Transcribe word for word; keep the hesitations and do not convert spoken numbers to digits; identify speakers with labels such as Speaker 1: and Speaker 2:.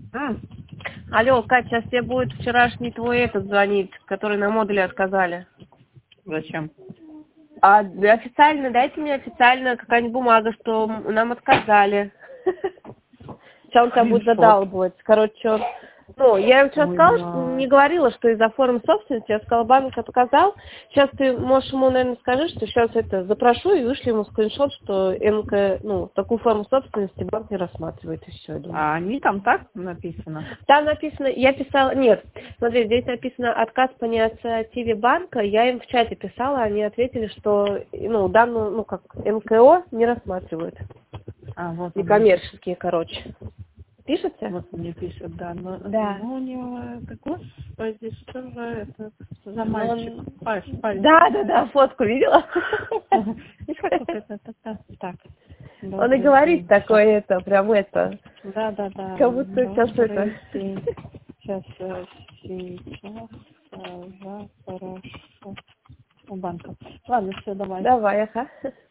Speaker 1: А,
Speaker 2: Алло, Катя, сейчас тебе будет вчерашний твой этот звонить, который на модуле отказали.
Speaker 1: зачем?
Speaker 2: А официально, дайте мне официально какая-нибудь бумага, что нам отказали. Сейчас он тебя будет задалбывать. Короче, он... Ну, я ему вчера
Speaker 1: Ой,
Speaker 2: сказала, что
Speaker 1: да.
Speaker 2: не говорила, что из-за формы собственности. Я сказала, банк отказал. Сейчас ты можешь ему, наверное, скажи, что сейчас это запрошу и вышли ему скриншот, что НК, ну, такую форму собственности банк не рассматривает, и все, я думаю.
Speaker 1: А они там так написано?
Speaker 2: Там написано, я писала, нет, смотри, здесь написано отказ по инициативе банка, я им в чате писала, они ответили, что, ну, данную, ну, как, НКО не рассматривают.
Speaker 1: А, вот он.
Speaker 2: Некоммерческие, короче. Пишется?
Speaker 1: Вот мне пишет, да. Но,
Speaker 2: Да.
Speaker 1: но у него, это, господи, что же это за
Speaker 2: Но
Speaker 1: мальчик?
Speaker 2: он-
Speaker 1: Пальчик, пальчик.
Speaker 2: Да, да, да, фотку видела?
Speaker 1: Видишь, как вот это, это, это, так.
Speaker 2: Он и
Speaker 1: Добрый
Speaker 2: говорит
Speaker 1: день.
Speaker 2: такое, это, прям это,
Speaker 1: Да, да, да.
Speaker 2: как будто сейчас это...
Speaker 1: Добрый день. Сейчас, э, сейчас, э, за, хорошо. У банка. Ладно, все, давай.
Speaker 2: Давай, ага.